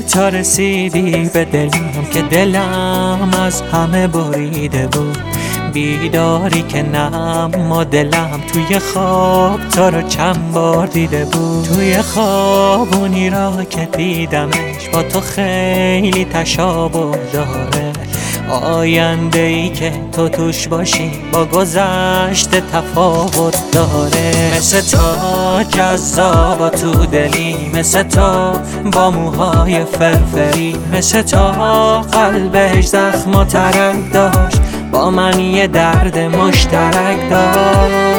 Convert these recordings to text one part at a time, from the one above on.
تا رسیدی به دلم که دلم از همه بریده بود. بیداری که نم و دلم توی خواب تو رو چند بار دیده بود. توی خوابونی را که دیدمش با تو خیلی تشابه داره. آینده ای که تو توش باشی با گذشته تفاوت داره. مثل تو جذاب تو دلی، مثل تو با موهای فرفری، مثل تو قلبش زخم و ترک داشت، با من یه درد مشترک داشت.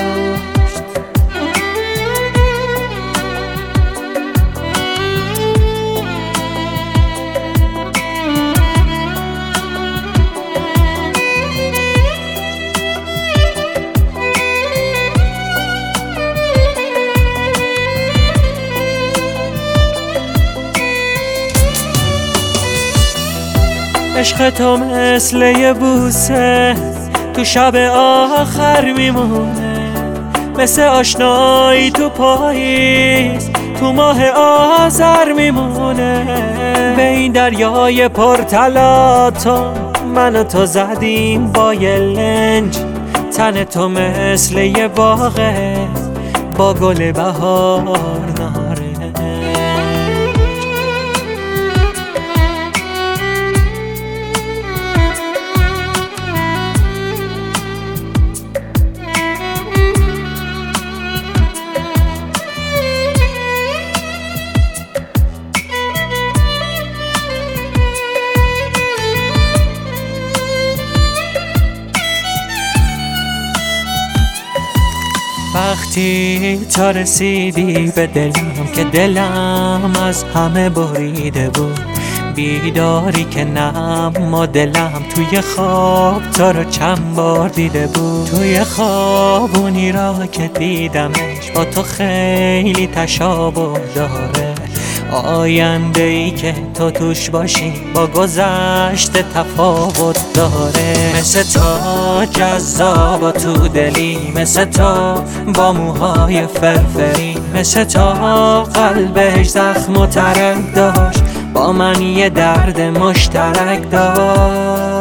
عشق تو مثل یه بوسه تو شب آخر میمونه، مثل آشنایی تو پاییز تو ماه آذر میمونه. به این دریای پرتلاطم من و تو زدیم با یه لنج، تن تو مثل یه باغه با گل بهار ناره. وقتی تا رسیدی به دلم که دلم از همه بریده بود. بیداری که نم و دلم توی خواب تو رو چند بار دیده بود. توی خوابونی را که دیدمش با تو خیلی تشابه داره. آینده ای که تو توش باشی با گذشته تفاوت داره. مثل تو جذاب تو دلی، مثل تو با موهای فرفری، مثل تو قلبش زخم و ترک داشت، با من یه درد مشترک داشت.